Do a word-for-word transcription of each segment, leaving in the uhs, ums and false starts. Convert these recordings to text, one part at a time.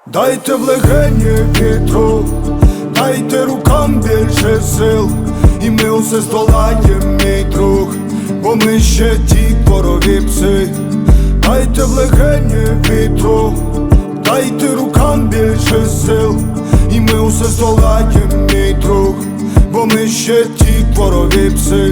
Дайте в легені вітру, дайте рукам більше сил, і ми усе здолаєм, мій друг, бо ми ще ті корові пси. Дайте в легені вітру, дайте рукам більше сил, і ми усе здолаєм, мій друг, бо ми ще ті корові пси.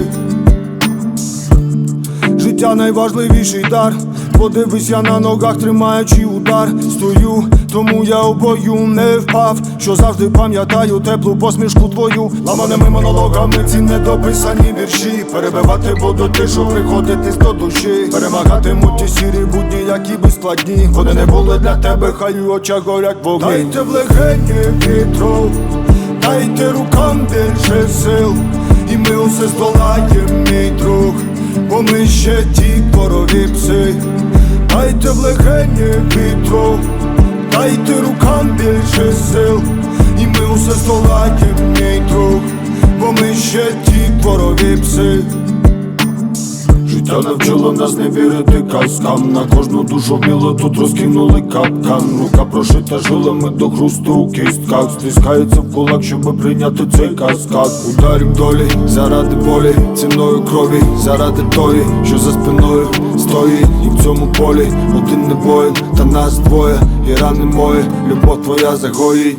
Життя найважливіший дар. Подивись, я на ногах, тримаючи удар. Стою, тому я у бою не впав, що завжди пам'ятаю теплу посмішку твою. Ламаними монологами ці недописані вірші. Перебивати буду тишу, приходитись до душі. Перемагатимуть ті сірі будні, які би складні. Вони не були для тебе, хай у очах горять вогні. Дайте в легені вітру, дайте рукам більше сил, і ми усе здолаєм, мій друг, бо ми ще ті корові пси. Дайте в легені вітру, дайте рукам більше сил, і ми усе здолаєм, мій друг, бо ми ще ті корові пси. Життя навчило нас не вірити казкам, на кожну душу вміло тут розкинули капкан. Рука прошита жилами до хрусту у кістках, стискається в кулак, щоби прийняти цей каскад. Ударів долі заради болі, ціною крові, заради тої, що за спиною стоїть. І в цьому полі один не воїн, та нас двоє, і рани мої, любов твоя загоїть.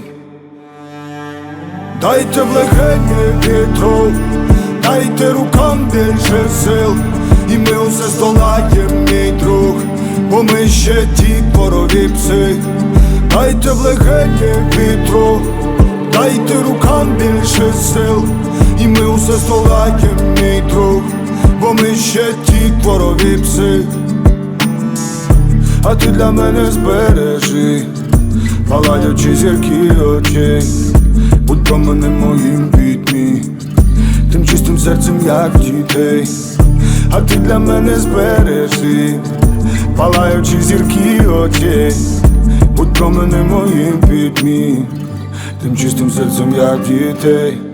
Дайте в легені вітру, дайте рукам більше сил, і ми усе здолаєм, мій друг, бо ми ще ті корові пси. Дайте в легені вітру, дайте рукам більше сил, і ми усе здолаєм, мій друг, бо ми ще ті корові пси. А ти для мене збережи палаючі зірки очей, будь променем моїм пітьмі, тим чистим серцем, як дітей. А ти для мене збережи палаючі зірки очей, будь променем моїм пітьмі, тим чистим серцем, як дітей.